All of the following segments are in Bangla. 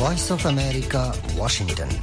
Voice of America, Washington.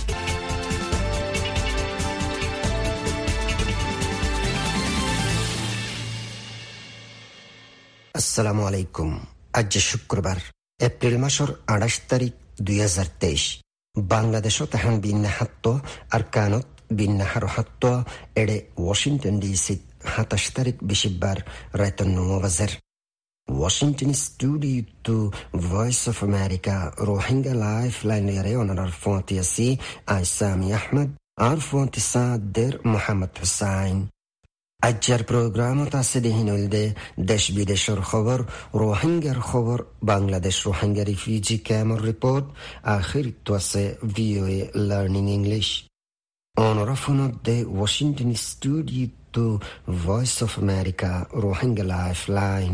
আসসালামু আলাইকুম। আজ শুক্রবার, এপ্রিল মাসের 28 তারিখ 2023। বাংলাদেশত এখন বিন্না হাত্ত আর কানত বিন্না হারো হাত্ত এড়ে ওয়াশিংটন ডিসি 27 তারিখ বিশিববার রাত 9 বাজের। Washington studio to Voice of America Rohingya Lifeline ere onarar fontiasi ay Sami Ahmed ar fonti Sader Mohammed Hussain. Ajjar programot আছে দেহিনলদে দেশ বিদেশের খবর, রোহিঙ্গার খবর, বাংলাদেশ রোহিঙ্গা রিফিউজি ক্যাম্পের রিপোর্ট, আখির তো আছে VOA লার্নিং ইংলিশ। অনরাফনদে Washington studio to Voice of America Rohingya lifeline.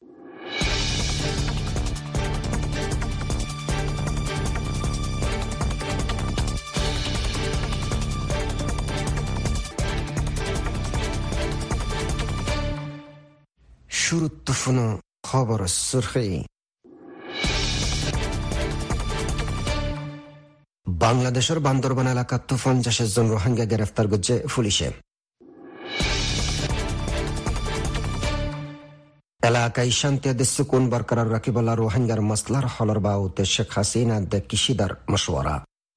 শুরুত্বফুনো খবর সুরখি। বাংলাদেশের বান্দরবান এলাকাত 50 জন রোহিঙ্গা গ্রেফতার করছে পুলিশে। এলাকায় শান্তি সুকুন বরকরার রাখিবলা রোহিঙ্গার মাসলার হলর বাউতে শেখ হাসিনা দে কিশিদার মশওয়ারা।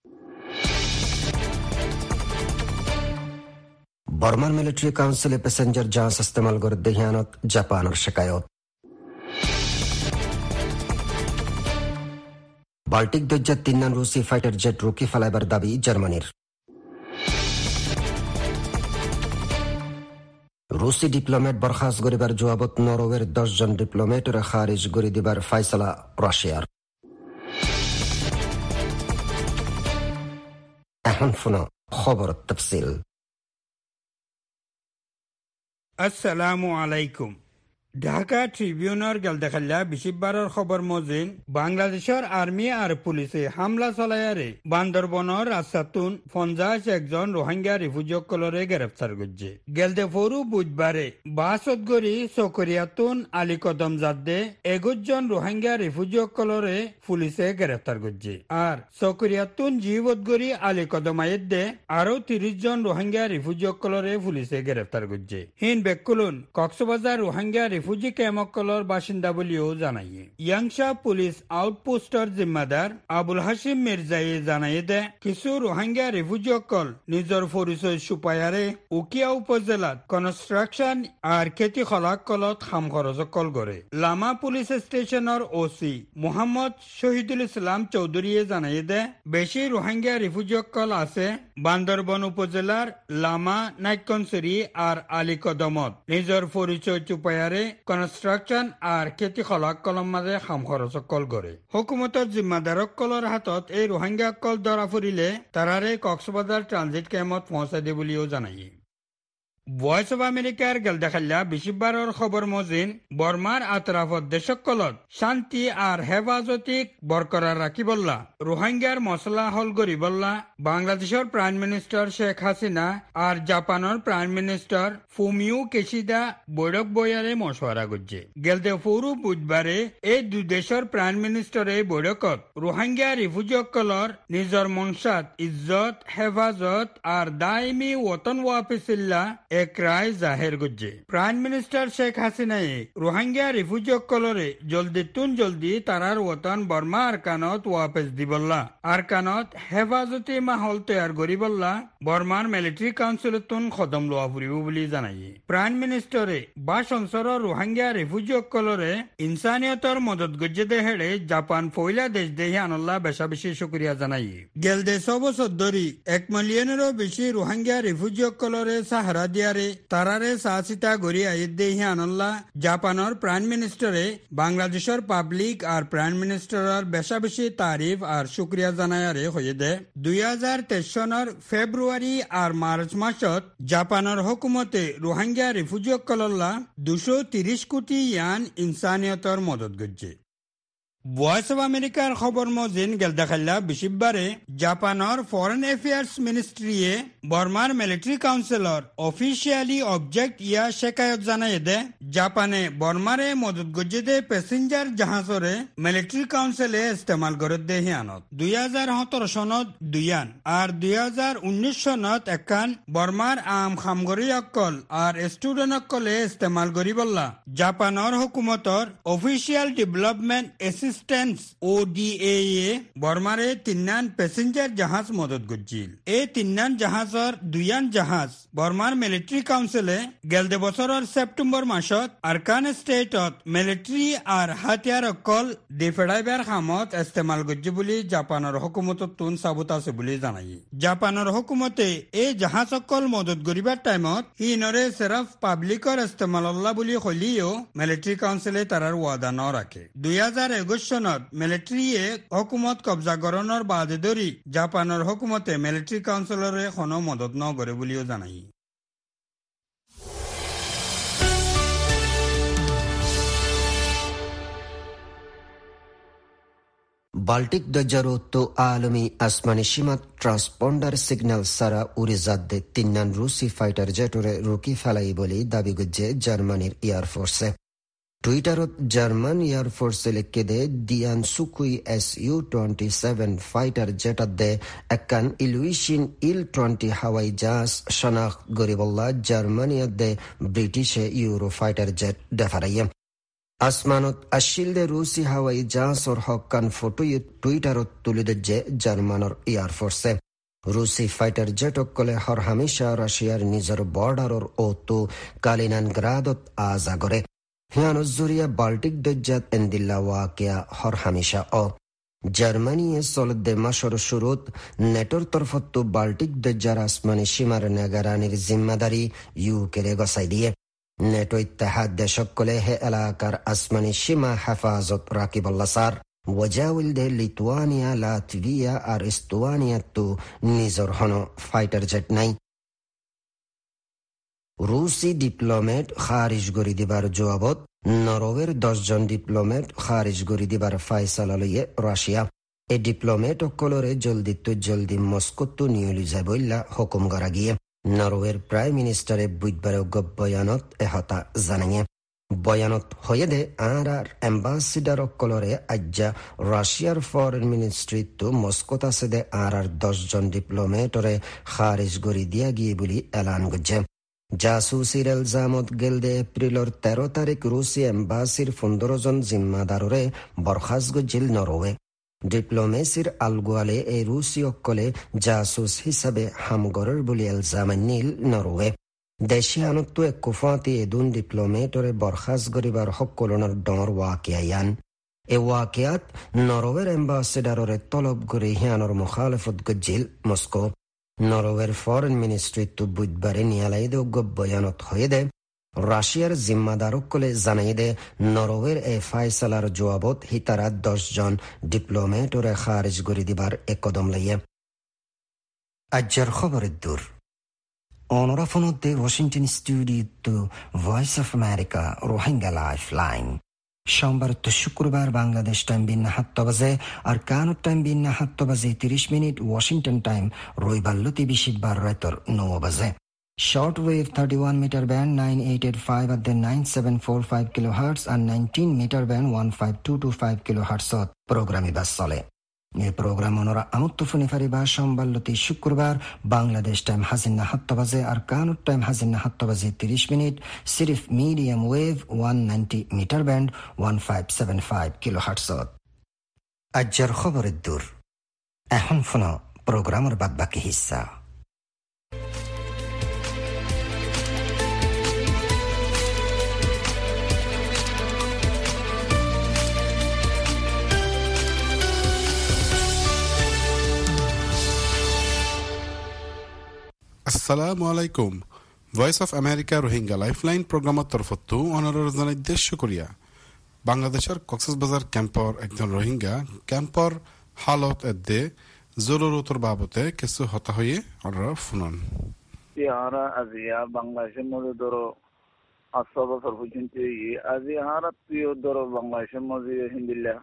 বর্মার মিলিটারি কাউন্সিলে প্যাসেঞ্জার জাহাজ ইস্তেমাল করে দেহিয়ানত জাপানের শিকায়ত। বাল্টিক দজ্জার 3 নং রুসি ফাইটার জেট রুকি ফেলাইবার দাবি জার্মানির। রুসি ডিপ্লোমেট বরখাস্ত করিবার জবাবত নরওয়ের 10 জন ডিপ্লোমেটের খারিজ করে দিবার ফাইসলা রাশিয়ার। এখন ফোনো খবর তফসিল। আসসালামু আলাইকুম। ঢাকা ট্রিবিউনার গেলদেখাল্লা বিশিববারের খবর মজিন বাংলাদেশের আর্মি আর পুলিশে হামলা চলায়ারে বান্দরবনের রাস্তাতুন 50 জন রোহিঙ্গা রিফিউজিসকলরে গ্রেফতার করছে। গেলদে ফরু বুধবারে বাসতগরি চকরিয়াতুন আলী কদম জাদ্দে 21 জন রোহিঙ্গা রিফিউজিসকলরে পুলিশে গ্রেফতার করছে। আর চকরিয়াতুন জীবতগরি আলী কদম আয়েদে আরো 30 জন রোহিঙ্গা রিফিউজিসকলরে পুলিশে গ্রেফতার করছে। হিন বেকুলুন কক্সবাজার রোহিঙ্গা রিফিউজি ক্যাম্পকলর বাসিন্দা বলিও জানাইয়ে। ইয়াংশা পুলিশ আউটপোস্টর জিম্মাদার আবুল হাসিম মির্জাই জানাইয়ে দে কিছু রোহিঙ্গা রিফিউজিসকল নিজের পরিচয় সুপায়ারে উকিয়া উপজেলাত কনস্ট্রাকশন আর খেতি খলাকলত খাম খরচকল করে। লামা পুলিশ স্টেশনের ওসি মোহাম্মদ শহীদুল ইসলাম চৌধুরীয়ে জানাইয়ে দে বেশি রোহিঙ্গা রিফিউজিসকল আছে বান্দরবন উপজেলার লামা নাইকনসরি আর আলী কদমত নিজের পরিচয় চুপায়ারে কনস্ট্রাকশন আর খেতি খলাক কলম মাঝে খাম খরচ কল করে। হুকুমতের জিম্মাদারক কলর হাতত এই রোহিঙ্গা কল ধরা ফুরিলে তারারে কক্সবাজার ট্রানজিট ক্যাম্পত পৌঁছাই দিয়ে বলিও জানাই। ভয়েস অফ আমেরিকার গেলদেখাল্লা বিশিববারের খবর মজিন বর্মার আতরাফত দেশকলত শান্তি আর হেফাজতিক বরকরার রাখিবল্লা রোহিঙ্গার মশলা হল গরিবল্লা বাংলাদেশের প্রাইম মিনিস্টার শেখ হাসিনা আর জাপানের প্রাইম মিনিস্টার ফুমিও কিশিদা বৈঠক বইয়ারে মশওয়ারা করছে। গেলদে ফৌরু বুধবারে এই দুই দেশের প্রাইম মিনিস্টারে বৈঠকত রোহিঙ্গা রিফিউজিসকলর নিজের মনসাত ইজ্জত হেফাজত আর দায়মি ওতন ওয়াপিসিল্লা এক রায় জাহের করছে। প্রাইম মিনিস্টার শেখ হাসিনায় রোহিঙ্গা রিফিউজিসকলরে জলদি তারার ওতন বর্মা আরকানত ওয়াপেস দিবল্লা আরকানত হেফাজতি মাহল তৈয়ার করিবল্লা বর্মার মিলিটারি কাউন্সিলতুন খদম লোয়া ফুরিব বুলি জানাই। প্রাইম মিনিস্টারে বাস অঞ্চলের রোহিঙ্গা রিফিউজিসকলরে ইনসানিয়তর মদত গজ্জে দেহেড়ে জাপান ফইলা দেশ দেহি আনল্লা বেশা বেশি শুক্রিয়া জানাই। গেল 1.5 বছর ধরি 1 মিলিয়নেরও বেশি রোহিঙ্গা রিফিউজিসকলরে সাহারা দিয়ারে তারারে সাহসিতা গড়ি আইদ দেহি আনল্লা জাপানের প্রাইম মিনিস্টারে বাংলাদেশের পাবলিক আর প্রাইম মিনিস্টারের বেশা বেশি তারিফ আর শুক্রিয়া জানায়ারে হয়ে দে। 2023 সনের ফেব্রুয়ারি আর মার্চ মাসত জাপানের হুকুমতে রোহিঙ্গা রিফিউজিসকলল্লা 230 কোটি ইয়ান ইনসানিয়তর মদত গজ্জে। ভয়েস অফ আমেরিকার খবর মজিন গেল দেখাল্লা বিশিববারে জাপানের ফরেন অ্যাফেয়ার্স মিনিস্ট্রিয়ে বর্মার মিলিটারি কাউন্সিলর অফিসিয়ালি অবজেক্ট ইয়া শেকায়ত জানাই দে জাপানে বর্মারে মদত গজ্জে প্যাসেঞ্জার জাহাজরে মিলিটারি কাউন্সিলে ইস্তেমাল করে দে হিয়ানত 2017 সনত দুইয়ান আর 2019 সনত একান বর্মার আম খামগরি অকল আর স্টুডেন্ট অকলে ইস্তেমাল করি বললা জাপানের হুকুমতর অফিসিয়াল ডেভেলপমেন্ট অ্যাসিস্ট্যান্স ODA বর্মারে তিন্নান প্যাসেঞ্জার জাহাজ মদত গজ্জিল এই তিন্নান জাহাজর দুইয়ান জাহাজ বর্মার মিলিটারি কাউন্সিলে গেলদে বছরের সেপ্টেম্বর মাসত আরকান স্টেটত মিলিটারি আর হাতিয়ার অকল ডিফেডাইবার খামত ইস্তেমাল গজ্জি বলি জাপানের হুকুমতত তুন সাবুত আছে বলি জানাই জাপানের হুকুমতে এই জাহাজ অকল মদত গরিবার টাইমত হিনরে সিরফ পাবলিকর ইস্তেমাল আল্লাহ বলি হলিও মিলিটারি কাউন্সিলে তারার ওয়াদা ন রাখে 2021 সনত মিলিটারিয়ে হুকুমত কবজা গরণর বাদে ধরি জাপানের হুকুমতে মিলিটারি কাউন্সিলরে কোনো মদত ন করে বলিও জানাই বাল্টিক দজ্জারো তো আলমী আসমানি সীমাত ট্রান্সপন্ডার সিগন্যাল সারা উড়িজাদ্দে তিন্নান রুসি ফাইটার জেটরে রুকি ফেলাই বলে দাবি গজ্জে জার্মানির এয়ারফোর্সে টুইটারত জার্মান এয়ারফোর্সে লিখে দে দিয়ান সুকুই Su-27 ফাইটার জেটাদ্দে একান ইলুইশিন Il-20 হাওয়াই জাহাজ শনাখ গরিবল্লা জার্মানিয়াদ্দে ব্রিটিশে ইউরো ফাইটার জেট দেফারাইয়ে আসমানত আশিলদে রুসি হাওয়াই জাহাজর হকান ফটো টুইটারত তুলে দিচ্ছে জার্মানের এয়ারফোর্সে রুসি ফাইটার জেট অকলে হর হামেশা রাশিয়ার নিজের বর্ডারর ও তো কালিনানগ্রাদত আজাগরে হিয়ানো জুরিয়া বাল্টিক দজ্জাত এন্দিল্লা ওয়াকিয়া হর হামেশা জার্মানিয়ে চলদে মাসর শুরুত নেটোর তরফত বাল্টিক দজ্জার আসমানি সীমার নেগারানির জিম্মাদারি ইউকেরে গসাই দিয়ে নেটো ইত্তেহাদ দেশকলে হে এলাকার আসমানি সীমা হেফাজত রাকিবল্লা সার ওয়াজাউল দে লিতুয়ানিয়া লাতভিয়া আর ইস্তুয়ানিয়া তো নিজর হন ফাইটার জেট নাই রুসি ডিপ্লোমেট খারিজ গরি দিবার জবাবত নরওয়ের 10 জন ডিপ্লোমেট খারিজ গরি দিবার ফাইসালা লইয়ে রাশিয়া এ ডিপ্লোমেট অকলরে জলদি মস্কোতো নিউলি যাবইল্লা হুকুম করা গিয়ে নরওয়ের প্রাইম মিনিস্টারে বুধবারে বয়ানত এহতা জানাইয়ে বয়ানত হয়ে দে আর অ্যাম্বাসিডার অকলরে আজ্জা রাশিয়ার ফরেন মিনিস্ট্রি তো মস্কোত আছে দে আর 10 জন ডিপ্লোমেটরে খারিজ গরি দিয়া গিয়ে বলি এলান গজ্জে জাসুসির এলজামত গেলদে এপ্রিলর 13 তারিখ রুসি এম্বাসির 15 জন জিম্মাদাররে বরখাস গজ্জিল নরওয়ে ডিপ্লোমেসির আলগোয়ালে এই রুসি অকলে জাসুস হিসাবে হামগরের বলি এলজামান নীল নরওয়ে দেশি আনত্ব এক কুফাতি এদুন ডিপ্লোমেটরে বরখাস গরিবার হকলনের ডর ওয়াকিয়ায়ান এ ওয়াকিয়াত নরওয়ের এম্বাসিডাররে তলব করে হিয়ানোর মুখালেফত গজ্জিল মস্কো নরওয়ের ফরেন মিনিস্ট্রি তো বুধবারে নিয়ালাইদে বয়ানত হয়ে দে রাশিয়ার জিম্মাদারকলে জানাই দে নরওয়ের এ ফাইসালার জবাবত হিতারা 10 জন ডিপ্লোমেটরে খারিজ করে দিবার এক কদম লাইয়ে আজ্জার খবরের দূর অনরাফনতে ওয়াশিংটন স্টুডিও তো Voice of America Rohingya lifeline সোমবার তো শুক্রবার বাংলাদেশ টাইম বিন্না 7 বাজে আর কানাডা টাইম বিন্না 7 বাজে 30 মিনিট ওয়াশিংটন টাইম রবিবার লতি বিশিবার রাতর 9 বাজে short wave 31 metre band 9885 at the 9745 kilohertz and 19 metre band 15225 kilohertz প্রোগ্রামে বাস চলে এই প্রোগ্রাম ওনারা আমত্ত ফোনে ফারিবা সোমবার লতি শুক্রবার বাংলাদেশ টাইম হাজিনা 7 বাজে আর কানাডা টাইম হাজিনা 7 বাজে 30 মিনিট সিরিফ medium wave 190 metre band 1575 kilohertz আজ্জার খবরের দূর এখন ফোন প্রোগ্রামের বাদ বাকি হিস্সা আসসালামু আলাইকুম Voice of America Rohingya lifeline প্রোগ্রামের তরফতো অনুরোধ জানাই দেশ শুকরিয়া বাংলাদেশের কক্সবাজার ক্যাম্পর একজন রোহিঙ্গা ক্যাম্পর হালত এদে জরুরতর বাবতে কিছু হতা হয়ে অনুরোধ শুনুন হারা আজিয়া বাংলাদেশের মধ্যে ধরো 8 বছর পর্যন্ত আজি হারা প্রিয় ধরো বাংলাদেশের মধ্যে হিন্দিল্লা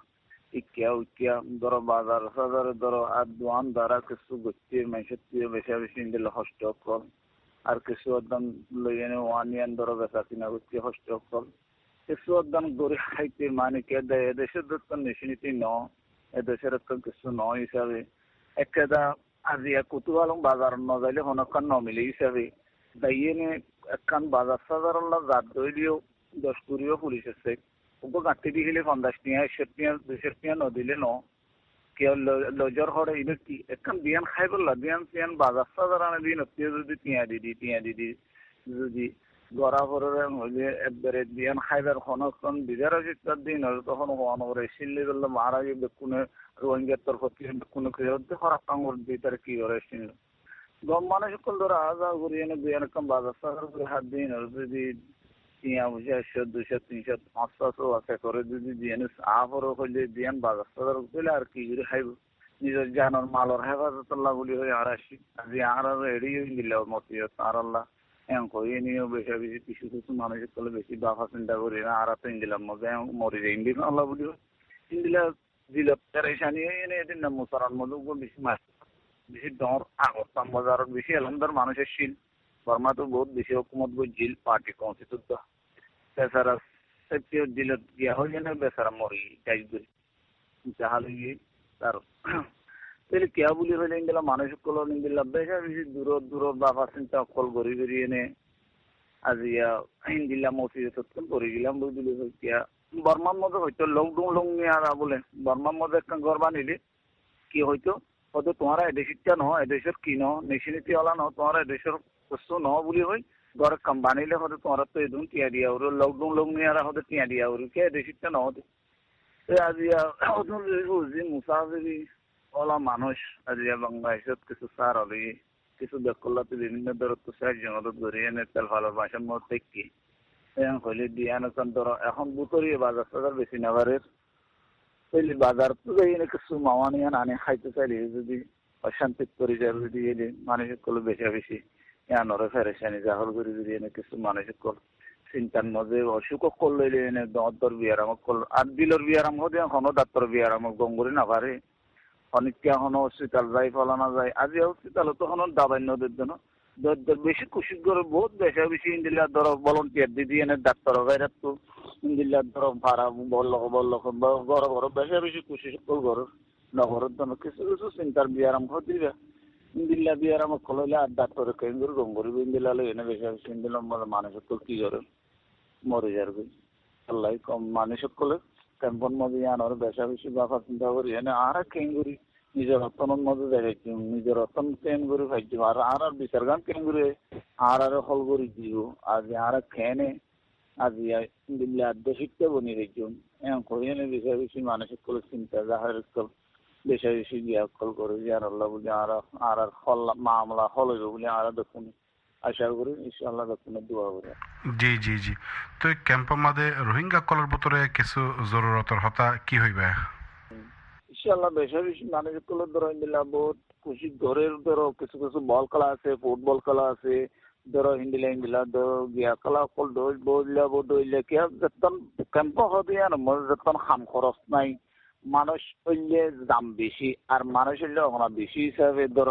ইকিয়া ধরো বাজার সাজারে ধরো আর দোয়ান দ্বারা কিছু গচ্ছির মানুষের বেশি বেশি দিলে হস্ত কল আর কিছু একদম লই এনে ওয়ান ধরো বেচা কিনা করছি হস্ত কল কিছু একদম গড়ি খাইতে মানে কে দেয় এদেশের তো নিশিনীতি ন এদেশের তো কিছু ন হিসাবে একেদা আজি কুতুয়ালং বাজার ন যাইলে হনকান ন মিলে হিসাবে দাইয়েনে একখান বাজার সাজার জাত দইলিও 10 কুড়িও পুলিশ আছে ওকে গাঁটি দিয়ে গেলে 50 টিয়া 100 টিয়া 200 টিয়া ন দিলে ন কেউ লজর হরে ইনো কি একখান বিয়ান খাই বললা বিয়ান বাজার সাজার আনে দিন যদি টিয়া দিদি যদি গড়া ভরে হইলে একবারে বিয়ান খাইবার হনক্ষণ বিজার তার দিন হলে তখন হন করে সিল্লি বললে মারা গিয়ে বেকুনে রোহিঙ্গার তরফ থেকে বেকুনে খেয়ে খারাপ কামড় দিয়ে তার কি করে সিল গম মানুষ সকল ধরে আজা করি এনে বিয়ান একদম বাজার সাজার করে হাত দিন হলে যদি টিয়া বুঝে 100 200 300 500 আছে করে যদি দিয়ে আফরও হইলে দিয়ান বাজার সাজার দিলে আর কি করে খাইব নিজের জানার মালর হেফাজত আল্লাহ বলি হয়ে আর আসি আজি আর এড়িয়ে দিলে মতিয়ত আর আল্লাহ কই নিয়েও বেশি বেশি কিছু কিছু মানুষ করলে বেশি বাফা চিন্তা করি না আর তো ইন্দিলাম মজা মরি যায় ইন্দিল আল্লাহ বলি ইন্দিলা দিল পেরেশানি এনে এদিন না মুসারান মধু বেশি মাছ বেশি ডর আগস্তাম বাজারত বেশি এলামদার মানুষের শিল বর্মা তো বহুত বেশি হুকুমত বই জিল পার্টি কনস্টিটিউট বেচারা সেপ্টিও জিলত গিয়া হয়ে যেন বেচারা মরি যাই করি যাহালে গিয়ে তার তাহলে কেয়া বলি হইলে ইন্দিলা মানুষ কল ইন্দিলা বেশি বেশি দূর বাবা চিন্তা অকল গড়ি গড়ি এনে আজিয়া ইন্দিলা মসজিদ করে গেলাম বুঝলি কেয়া বর্মার মধ্যে হয়তো লং নিয়ে আর বলে বর্মার মধ্যে একটা ঘর বানিলে কি হয়তো হয়তো তোমার এদেশিটা ন এদেশের কি ন নেশিনীতি ওলা ন তোমার এদেশের বস্তু ন বলি হয় ঘর কাম বানিলে হয়তো তোমার তো এদুন টিয়া দিয়া ওর লং নিয়ে আর হয়তো টিয়া দিয়া ওর কে এদেশিটা ন হতে আজিয়া বুঝি মুসাফিরি ওলা মানুষ আজিয়া বাংলাদেশত কিছু সার হলে কিছু দেখলাতে বিভিন্ন ধরত সাহায্য মদত করি এনে তেল ভালো বাসার মধ্যে কি হইলে দিয়ে এখন ধরো এখন বুতরি বাজার টাজার বেশি নেবারের তাইলে বাজার তো যাই এনে কিছু মাওয়া নিয়ে আনে খাইতে চাইলে যদি অশান্তি করে যায় যদি এলে মানুষের কল বেশি নরে ফেরেশানি জাহর করে যদি এনে কিছু মানুষের কল চিন্তার মধ্যে অসুখ করলে এনে দর বিয়ারামক কল আর দিলর বিয়ারাম হতে এখনো ডাক্তার বিয়ারামক গঙ্গুরি না পারে অনেকটা এখনো হসপিটাল যাই ফলানো যায় আজি হসপিটাল তো এখনো দাবাই নদের জন্য বেশি খুশি করে বহুত বেশি ইন্দিল্লা ধরো ভলন্টিয়ার দিদি এনে ডাক্তার বাইরে তো ইন্দিল্লা ধরো ভাড়া বলল ঘর বেশি খুশি সকল ঘর নগরের জন্য কিছু কিছু চিন্তার বিয়ারাম দিবে ইন্দিল্লা বিয়ারাম খোলাইলে আর ডাক্তার কেন করে গঙ্গরি ইন্দিল্লা এনে বেশি ইন্দিল্লা মানুষ সকল কি করে মরে যাবে আল্লাহ কম মানুষ সকলে ক্যাম্পন মধ্যে আনার বেশি বাফা চিন্তা করি এনে আর কেন করি নিজের রতনের মধ্যে দেখাইছি নিজের রতন কেন করে খাইছি আর বিচার গান কেন করে আর হল করে দিব আজ আর খেনে আজি দিল্লি আদ্য শিখতে বনি রেখুন এমন করি এনে বেশি মানুষের করে চিন্তা যাহার বেশি গিয়া কল করে যে আর আল্লাহ বলি আর হল মামলা হল হইব বলে আর দেখুন আশা করি ইনশাআল্লাহ দেখুন দোয়া করে জি তো এই ক্যাম্পের মধ্যে রোহিঙ্গা কলার ভিতরে কিছু জরুরতর হতা কি হইবে ইনশাআল্লাহ বেশি মানুষের কল ধরো ইন্দিলা বহুত খুশি ঘরের ধরো কিছু বল খেলা আছে ফুটবল খেলা আছে ধরো ইন্দিলা ধরো গিয়া খেলা কল দইলে কে যতন ক্যাম্প হবে আর যতন খাম খরচ নাই মানুষ হইলে দাম বেশি আর মানুষ হইলে ওখানে বেশি হিসাবে ধরো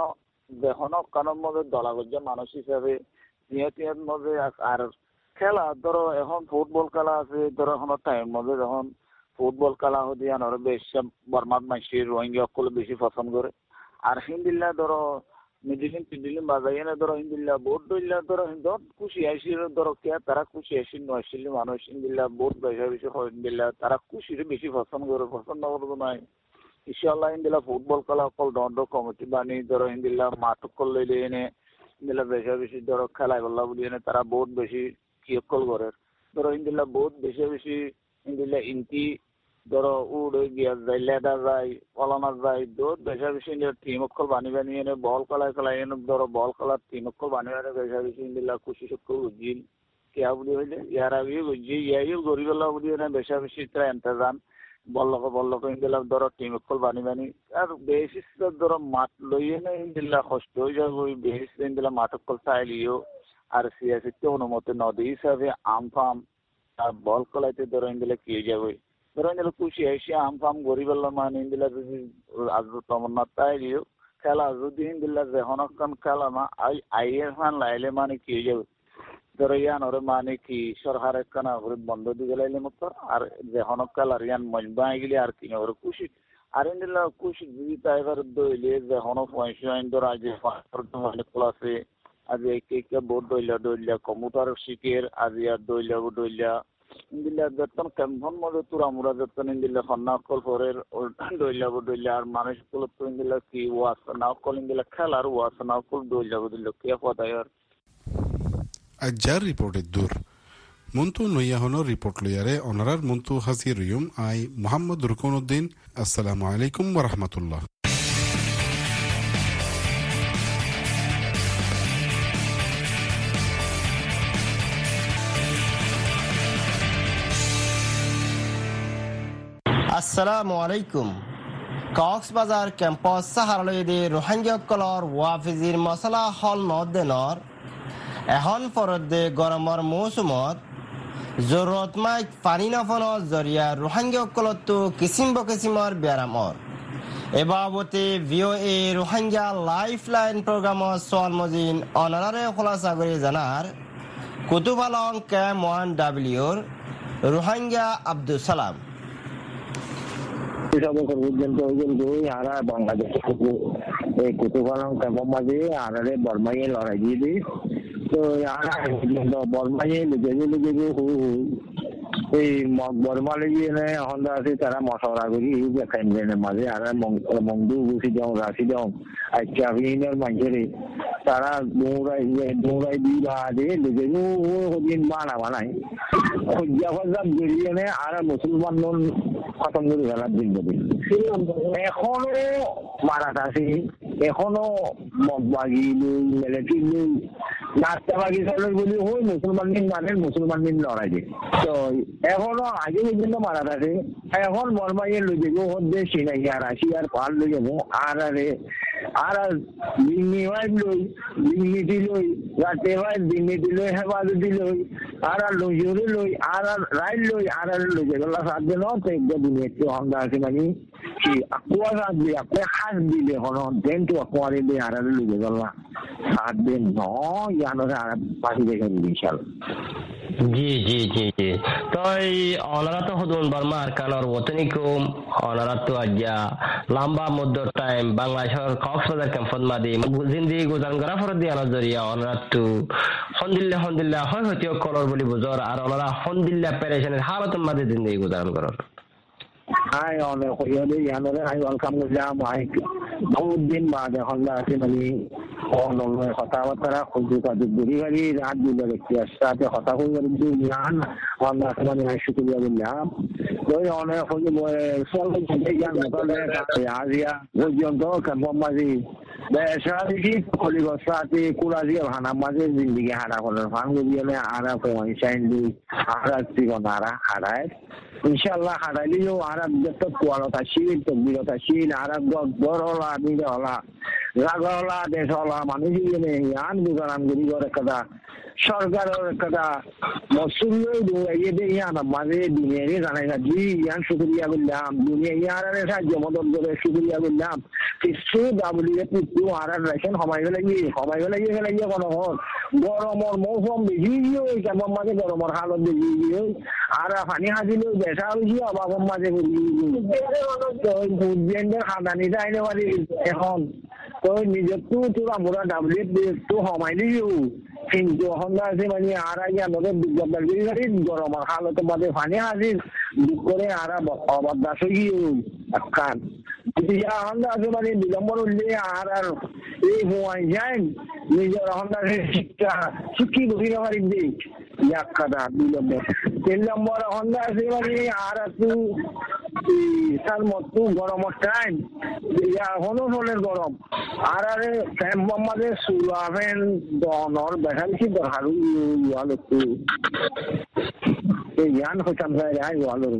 যেখনো কারোর মধ্যে দলাগজ্য মানুষ হিসাবে নিয়তির মধ্যে আর খেলা ধরো এখন ফুটবল খেলা আছে ধরো এখন টাইম মধ্যে যখন ফুটবল খেলা হতে আনার বেশি বর্মাত মাসি রোহিঙ্গা সকলে বেশি পছন্দ করে আর হিন্দিল্লা ধরো মিডিলিম বাজাই এনে ধরো হিন্দিল্লা বহুত দইল্লা ধরো হিন্দত খুশি আইসিল ধরো কে তারা খুশি আসিল নয়সিল মানুষ হিন্দিল্লা বহুত বেশি হিন্দিল্লা তারা খুশির বেশি পছন্দ করবো নাই ইনশাআল্লাহ হিন্দিল্লা ফুটবল খেলা অকল দণ্ড কমিটি বানি ধরো হিন্দিল্লা মাঠ করলে এনে হিন্দিল্লা বেশি ধরো খেলা করলা বলি এনে তারা বহুত বেশি কি অকল করে ধরো হিন্দিল্লা বহুত বেশি হিন্দিল্লা ইন্টি ধরো উড়ে গিয়া যায় লেদা যায় পলানা যায় বহুত বেশি টিম অকল বানি এনে বল খেলা এনে ধরো বল খেলার টিম অকল বানি বেশি হিন্দিল্লা খুশি সকল বুঝিল কেয়া বলি হইলে ইয়ার আগে বুঝি ইয়াইও গরিবেলা বলি এনে বেশি তারা এন্তেজান বল্লক ইন্দিল্লা ধরো টিম অকল বানি আর বেশি ধরো মাঠ লই এনে ইন্দিল্লা কষ্ট হয়ে যাবে বেশি ইন্দিল্লা মাঠ অকল চাইলিও আর সিয়াসিতে অনুমতি নদী হিসাবে আমফাম আর বল খেলাইতে ধরো ইন্দিল্লা কি যাবে ধরেন দিল খুশি এসে আম ফাম গরিবের মানে ইন্দিলা যদি আজ তমন্নাত তাই দিও খেলা যদি ইন্দিলা যেহনক্ষণ খেলা না আইয়ের ফান লাইলে মানে কি হয়ে যাবে ধরো ইয়ান ওরে মানে কি সরকারের কানা করে বন্ধ দিয়ে লাইলে মতো আর যেহনক খেলার ইয়ান মজবা গেলে আর কি ওরে খুশি আর ইন্দিলা খুশি যদি তাইবার দইলে যেহন পয়সা ধর আজ মানে ক্লাসে আজ কে বোর্ড দইলা কম্পিউটার শিখের আজ ইয়ার দইলা ইন্দিলা যতন কেমন মজা তোরা মুরা যতন ইন্দিলা খন্না কল ফরের দইলা আর মানুষ গুলো তো ইন্দিলা কি ওয়াস না কল ইন্দিলা খেলার ওয়াস না কল দইলা কে পতায় আর আজ্জার রিপোর্টের দূর মন্তু নইয়াহনের রিপোর্ট লইয়ারে অনারার মন্তু হাজির রইম আই মোহাম্মদ রুকনউদ্দিন। আসসালামু আলাইকুম ওয়া রাহমাতুল্লাহ। আসসালামু আলাইকুম। কক্সবাজার ক্যাম্পাস সাহারলইদে রোহিঙ্গাসকলৰ ওয়াফিজির মশলা হল নদেনৰ এখন ফৰদে গৰমৰ মৌচুমত জৰুৰতমাই পানী নফনৰ জৰিয়া রোহিঙ্গাসকলতো কিছিমৰ ব্যাৰামৰ এবাবতে ভিঅএ রোহিঙ্গা লাইফ লাইন প্রোগ্রামর সোয়াল মজিন অনারারে খোলাসা করে জানার কুতুবালং ক্যাম্প 1Wর রোহিঙ্গা আব্দুল সালাম বাংলাদেশ কুতুবালং ক্যাম্প মাঝে আনারে বর্মাইয়ে লড়াই দিয়ে দিই তো বর্মাইয়ে লেগে এই বর্মা লেগে হন্দা আছে তারা মশলা করি ক্যান্ডেনের মাঝে আর মংদু বসি যাও রাশি যাও আইনের মানুষের তারা দৌড়াই দিয়ে বাদে লেগে দিন বানাই বেরিয়ে আর মুসলমান খতম করে ফেলার দিন দেবে এখনো মারাত আছে এখনো মগবাগি লই মিলিটারি লই নাস্তা বাগি চালই বলি ওই মুসলমান দিন মানে মুসলমান দিন লড়াই দিয়ে তো এখনো আগে পর্যন্ত মারাত আছে এখন বর্মাইয়ে লই যাবো হদ্দে সিনাই আর আসি আর পার লই যাবো আর ডিগনিটি লই রাতে হয় ডিগনিটি লই হেফাজতি লই আর লজুরি লই আর রাইল লই আর লই যাবো সাত দিন দুনিয়াতে হন্দা আছে মানে কি akuwa সাত দিয়ে আপনি হাত দিলে হলো দেন তো akuwa দিলে আর লই যাবো সাত দিন ন ইয়ানো আর পাশে দেখে ইনশাআল্লাহ। জি জি জি জি তো অনারা তো হদুন বর্মা আর কানার ওতনিকুম অনারা তো আজ্ঞা লম্বা মধ্য টাইম বাংলাদেশের কক্সবাজার ক্যাম্পত মাদি জিন্দি গুজান করা ফরত দিয়ে আনার জরিয়া অনারা তো হন্দিল্লা হয় হইতেও কলর বলি বুঝর আর অনারা হন্দিল্লা পেরেশানের হালতের মাঝে জিন্দি গুজান করার আই অনেক হইলে ইয়ানোরে আই ওয়েলকাম করলাম আই বহুত দিন বাদে হল্লা আছে মানে অনলাইন কথাবার্তা খুঁজে কাজে ঘুরি গাড়ি রাত দিলে দেখছি সাথে কথা কই দিই জান হল্লা আছে মানে আই শুক্রিয়া বললাম ওই অনেক হইলে সব জায়গা নতলে আজিয়া পর্যন্ত কম্মাজি বেশারি কলিগসাতে কুলাজি হানা মাঝে জিন্দিগি হারা হলো ফান গিয়ে আরা কোয়াই চাইন্দি আরা তিগনারা হারায় ইনশাআল্লাহ হারাইলেও আরব যত কোয়ালতা শিল তকবিরতা শিল আরব বড় হলা দিলে হলা রাগা হলা দেশ হলা মানুষ ইয়ান গুজারান গুলি করে কথা সরকারের কথা মসুল্লই দৌড়াইয়ে দিয়ে ইয়ান মাঝে দুনিয়ারে জানাই না জি ইয়ান শুক্রিয়া করলাম দুনিয়া ইয়ারে সাহায্য মদত করে শুক্রিয়া করলাম কিছু দাবলিয়ে পুতু আর রেশন সময় গেলে গিয়ে কোনো গরমর মৌসুম বেশি ওই কেমন মাঝে গরমর হালত বেশি আর পানি হাজিলেও বেসা হয়েছি অভাবের মাঝে বুঝবেন্ডের খাদানি চাইলে পারি এখন তো নিজের তোরা মোরা ডাবলিয়ে তো সমাইলিও কিন্তু হন্দা আছে মানে আর আগে আমাদের বিজ্ঞাপন গরমের হালত মাঝে পানি হাজির দুঃখ করে আর অবদাস হয়ে গিয়ে কান হন্দা আছে মানে বিলম্বন উঠলে আর এই হওয়াই যায় নিজের হন্দা শিক্ষি বসি পারি দিক এক কথা বিলম্বন 3 নম্বর হন্দা আছে মানে আর একটু তার মতো গরমের টাইম এখনো ফলের গরম আর আরে আমাদের সুলাভেন দনর বেশি দরকার ভালো একটু এই জ্ঞান হতাম যায় ভালো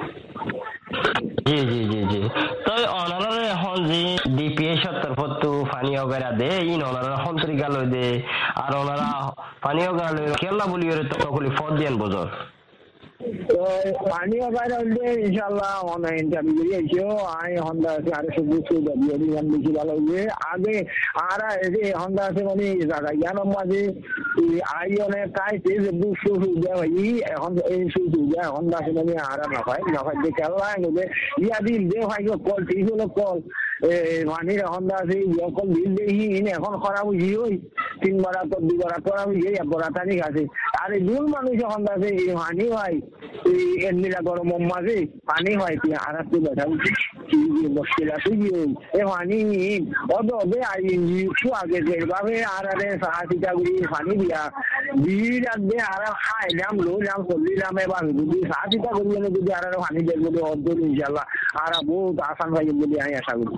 জি জি জি জি তো অনারে এখন যে ডিপিএস তরফতো পানি ওগেরা দে ইন অনারা হন্ত্রিকা লই দে আর ওনারা পানি ওগেরা লই কেলা বলি তো কলি ফদ দেন বজর পানি বাইরে হলে ইনশাল্লাহ অনেক ইন্টারভিউ করে এসেও আমি হন্ডা আছে আরে সবুজ গান বেশি ভালো হইবে আগে আর হন্ডা আছে মানে জায়গা ইয়ার মাঝে আই অনেক কাইতে যে দুশো সুবিধা ভাই এখন এই সুবিধা হন্ডা আছে মানে আর না ভাই দেখে আল্লাহ ইয়া দিল দে ভাই কল ঠিক হলো কল মানির হন্ডা আছে কল দিল দেখি এখন খারাপ হয়েছি ওই 3 বার তো 2 বার করা হয়েছে বড়াতানি আছে আর দুল মানুষ হন্ডা আছে মানি ভাই এমনিলা গরম মাঝে পানি হয় তুই আর তুই বেটা মুশকিল আছে পানি অদবে একটু আগে যেভাবে আর সাহায্যটা করি পানি দিয়া বিড় রাখবে আর খাইলাম লইলাম চলিলাম এবার যদি সাহায্যটা করি যদি আর পানি দেখবো অর্ধ ইনশাল্লাহ আর বহুত আসান ভাই বলে আমি আশা করি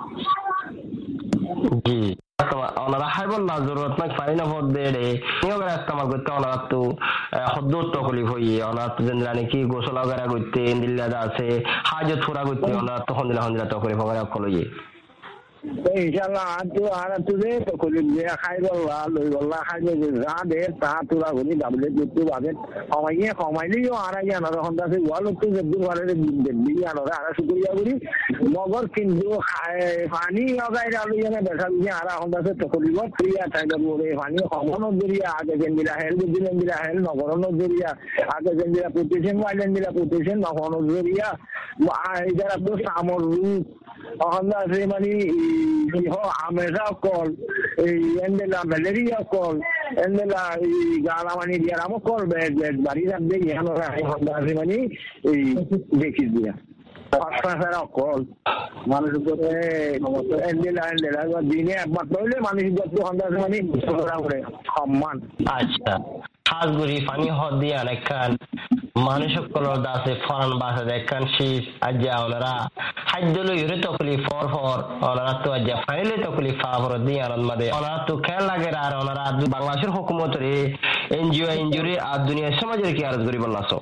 ওনারা হাইবল না জরুরত নাই পানি না ভোট দে রে নিয়োগের ইস্তেমাল করতে ওনারা তো হদ্দুর তকলিফ হইয়ে ওনারা তো জানি কি গোসল আগারা করতে দিল্লা আছে হাজত ফুরা করতে ওনারা তো হন্দিলা তকলিফ আগারা কলইয়ে ইনশাল্লাহ আর তুলে তকলিফ যে খাইবল্লা লইবল্লা খাইবে যা দে তা তোরা বলি ডাবলে করতে পাবে কমাইলেও আর আনার হন্ডা আছে ওয়াল তো যেদূর ভালো দিল্লি আনার আর শুক্রিয়া করি মগর কিন্তু পানি লগাইরা লইয়া দেখা দিছে আর হন্ডা আছে তকলিফ প্রিয়া টাইগার বলে পানি কমানোর জরিয়া আগে যেন্দিরা হেল দিলেন দিলা হেল নগরনোর জরিয়া আগে যেন্দিরা প্রতিষ্ঠান পাইলেন দিলা প্রতিষ্ঠান নগরনোর জরিয়া যারা তো সামর রূপ হন্ডা আছে মানে আমেরা কল এই এন্ডেলা ম্যালেরিয়া কল এন্ডেলা এই গালামানি দিয়া রামো কল বেড বাড়ি রাখবে ইহানো হন্ডা আছে মানে এই দেখি দিয়া কল মানুষ এন্ডেলা দিনে একবার তৈলে মানুষ হন্ডা আছে মানে সম্মান আচ্ছা খাস গুড়ি পানি হদ দিয়ে অনেকখান মানুষ সকলের দাসে ফরান বাসা দেখখান শীষ আজ্ঞা ওনারা খাদ্য লইরে তকলি ফর ওনারা তো আজ্ঞা ফাইলে তকলি ফাফর দিয়ে আনন্দ মাদে ওনারা তো খেয়াল লাগে আর ওনারা বাংলাদেশের হুকুমতের এনজিও ইনজুরি আর দুনিয়ার সমাজের কি আরজ করি বললাছো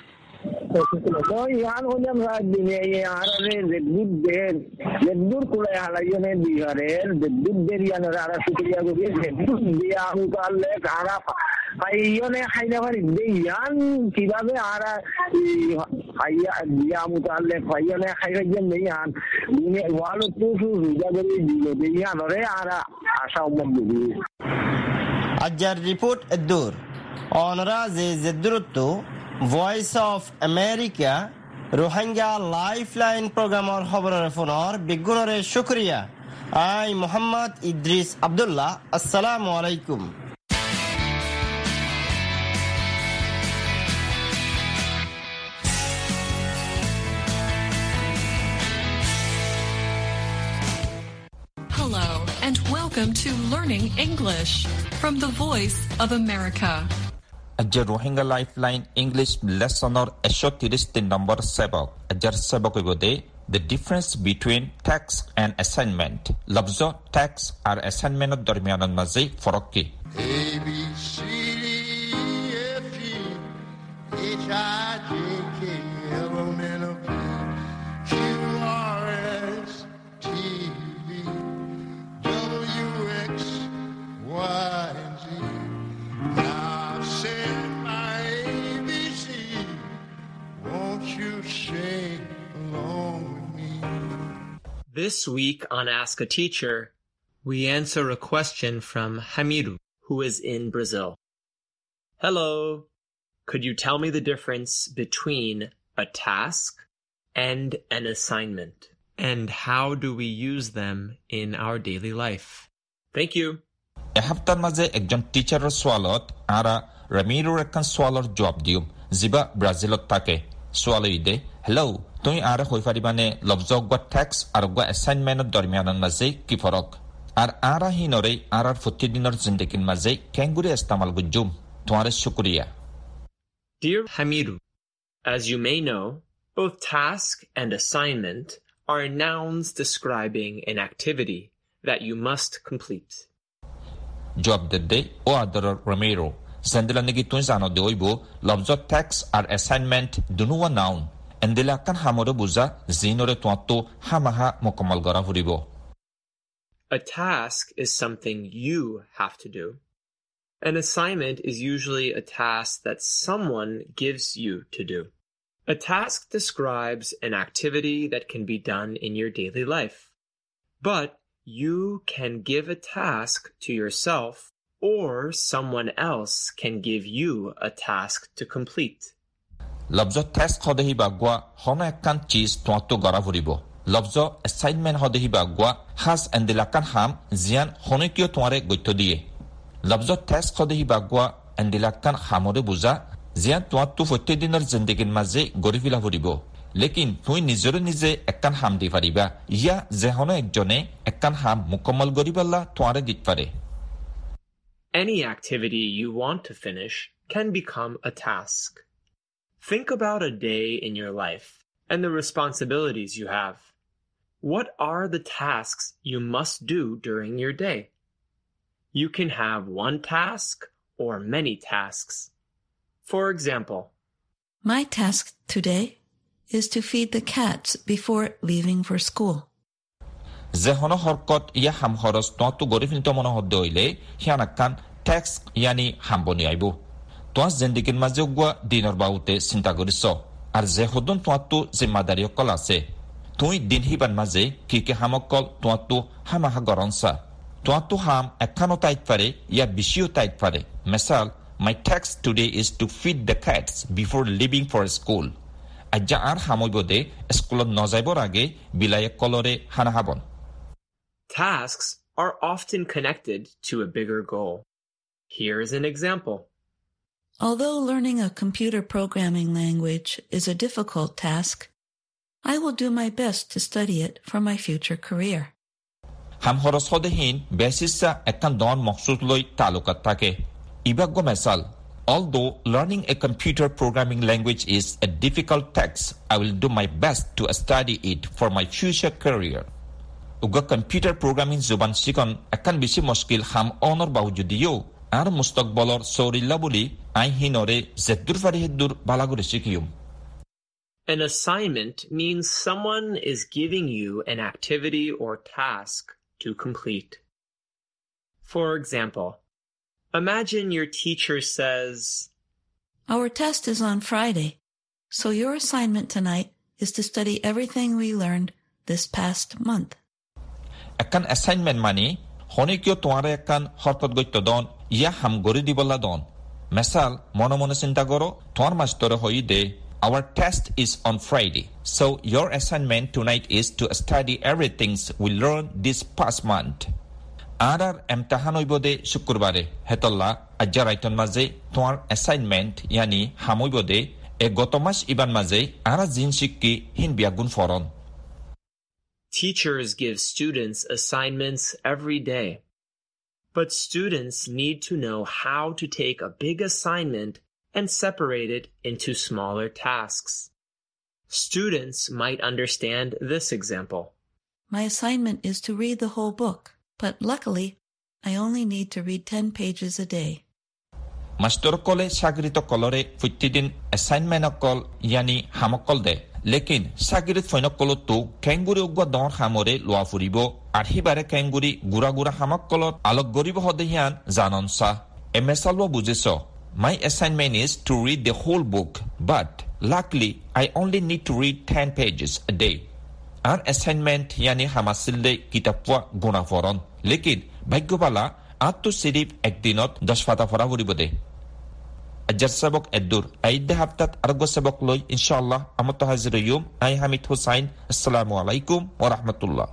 ইয়ান হলাম রাত দিনে আর দেড় কুড়ায় হালাইনে বিহারের দেড় ইয়ানের আর শুক্রিয়া করি দিয়া মুকালে কারা পাইয়নে খাইনা পারি ইয়ান কিভাবে আর খাইয়া দিয়া মুকালে পাইয়নে খাইয়া নেই আন দুনিয়া ওয়ালো তো সুবিধা করে দিল ইয়ানরে আর আশা উম্মত দিবি আজার রিপোর্ট দূর অনরা যে দূরত্ব Voice of America Rohingya lifeline প্রোগ্রামর খবরের ফোনের বিজ্ঞানরে শুক্রিয়া আই মোহাম্মদ ইদ্রিস আব্দুল্লাহ আসসালামু আলাইকুম Hello and welcome to Learning English from the Voice of America. Ajar Rohingya Lifeline English lesson or 130 number 7 ajar sabak ibode the difference between tax and assignment labzo tax ar assignment darmiyan mazi farak ki A B C D E F G H I J K L M N O P Q R S T V W X Y and Z Now say my ABC won't you sing along with me. This week on Ask a Teacher, we answer a question from Hamidu, who is in Brazil. Hello. Could you tell me the difference between a task and an assignment? And how do we use them in our daily life? Thank you. এহাপ্তার মাঝে একজন টিচারের সোয়ালত আরা রামিরোর একখান সোয়ালর জবাব দিও জিবা ব্রাজিলত থাকে সোয়াল ইদে হেল্লো তুমি আরা হই পারিবানে লবজগা ট্যাক্স আর গা অ্যাসাইনমেন্টের দরমিয়ানের মাঝে কি ফরক আর আরা হিনরে আরার প্রতিদিনের জিন্দেগির মাঝে কেঙ্গুরি ইস্তেমাল গুজুম তোমার শুকরিয়া Dear Hamidu, as you may know, both task and assignment are nouns describing an activity that you must complete. জবাব দে ও আদর রামিরো জেন্দিলানিগি তুই জানো দে ওইবো লবজ ট্যাক্স আর অ্যাসাইনমেন্ট দুনুয়া নাউন এন্দিলা কান হামরে বুঝা জিনরে তোয়াতো হামাহা মোকাম্মল করা ফুরিব A task is something you have to do. An assignment is usually a task that someone gives you to do. A task describes an activity that can be done in your daily life. But you can give a task to yourself, or someone else can give you a task to complete. লব্জ টেস্ট হদেহি বাগুয়া হন একখান চিজ তোমাতো গড়া ফুরিব লব্জ এসাইনমেন্ট হদেহি বাগুয়া হাজ এন্দিলাকান হাম জিয়ান হনকিও তোমারে গত্য দিয়ে লব্জ টেস্ট হদেহি বাগুয়া এন্দিলাকান হামরে বুজা জিয়ান তোমাতো প্রত্যেকদিনের জিন্দগির মাঝে গড়ি ফিলা ফুরিব লেকিন তুই নিজরে নিজে একখান হাম দি পারিবা ইয়া যেহন একজনে একখান হাম মুকম্মল গরিবাল্লা তোমারে দিত পারে Any activity you want to finish can become a task. Think about a day in your life and the responsibilities you have. What are the tasks you must do during your day? You can have one task or many tasks. For example, my task today is to feed the cats before leaving for school. যেহন হরকত ইয়া হাম হরস তো গরিফিনত মন হদ্দ হইলে হিয়ানাকান ট্যাক্স ইয়ানি হাম বনি আইব তোয়া জিন্দিগির মাঝে গুয়া দিনর বাউতে চিন্তা করিস আর যে হদন তোয়াতো জিম্মাদারি অকল আছে তুই দিন হিবান মাঝে কি কি হামকল তোয়াতো হামাহা গরনসা তোয়াতো হাম একখানো তাইত পারে ইয়া বেশিও তাইত পারে মিসাল my task today is to feed the cats before leaving for school আজ্জা আর হামইবদে স্কুলত নজাইবর আগে বিলায়ে কলরে হানাহাবন Tasks are often connected to a bigger goal. Here is an example. Although learning a computer programming language is a difficult task, I will do my best to study it for my future career. Ham horos hodehin besissa ekkan don maqsud loi talukat thake. Ibaggo mesal, although learning a computer programming language is a difficult task, I will do my best to study it for my future career. Uga computer programming zuban sikon ekkan bishi mushkil ham honor bawjudiyo ar mustaqbalor sorilla boli ai hinore zeddur farihdur balagure sikiyum. An assignment means someone is giving you an activity or task to complete. For example, imagine your teacher says, our test is on Friday, so your assignment tonight is to study everything we learned this past month. Ekkan assignment mani honikyo tomare ekkan hortot goitto don ইয়া হাম গরি দিবলা দন মেসাল মনে মনে চিন্তা করো তোমার মাস্টরে হই দে our test is on Friday so your assignment tonight is to study everything we learned this past month আর এমতাহান হইব দে শুক্রবারে হেতল্লা আজ্জা রাইতন মাঝে তোমার অ্যাসাইনমেন্ট ইয়ানি হামইব দে এ গত মাস ইবান মাঝে আরা জিন শিক্ষি হিন বিয়াগুন ফরন Teachers give students assignments every day. But students need to know how to take a big assignment and separate it into smaller tasks. Students might understand this example. My assignment is to read the whole book, but luckily, I only need to read 10 pages a day. Master kole sagrito kolore futtidin assignment kol yani hamakol de. Lekin sagirit foinokolo tu kenguri ugwa don hamore loa furibo আর হিবারে কেঙ্গুরি গুড়া গুড়া হামাক কলত আলোক গরিব হদেহিয়ান জাননসা এমেসালও বুঝেছ My assignment is to read the whole book, but luckily I only need to read 10 pages a day. Our assignment yani hamasilde kitapwa guna foron. Lekin bhagyopala atto sirif ekdinot 10 fata fora buribode. Ajar sabok eddur aidde haftat argo sabok loy inshallah amto hazir yum ay Hamid Hussain assalamu alaikum wa rahmatullah.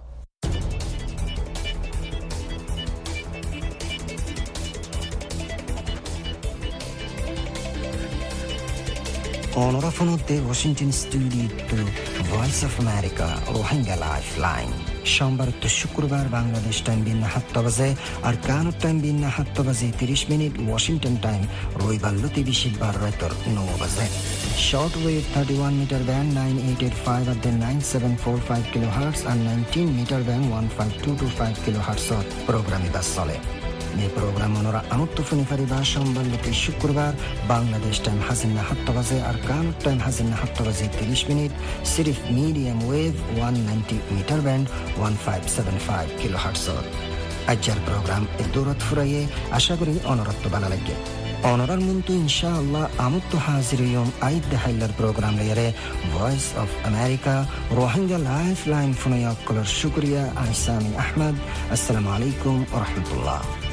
অনরাফনতে Washington studio Voice of America Rohingya lifeline সোমবার তো শুক্রবার বাংলাদেশ টাইম বিন্না 7 বাজে আর কানাডা টাইম বিন্না 7 বাজে 30 মিনিট ওয়াশিংটন টাইম রবিবার লতি বিশিবার রাতর 9 বাজে short wave 31 metre band 9885 at the 9745 kilohertz and 19 meter band 15225 kilohertz প্রোগ্রামে বাস চলে এই প্রোগ্রাম ওনারা আমত্তফুনি ফারিবা সোমবার লতি শুক্রবার বাংলাদেশ টাইম হাজিনা 7 বাজে আর কানাডা টাইম হাজিনা 7 বাজে 30 মিনিট সিরিফ medium wave 190 metre band 1575 kilohertz আজকের প্রোগ্রাম এ দৌলত ফুরাইয়ে আশা করি অনরত্ব ভালো লাগে onorar muntu inshallah amuttu haziriyum aid haylar program lere Voice of America Rohingya Lifeline funaya kular shukriya Aisami Ahmad. Assalamu alaikum wa rahmatullah.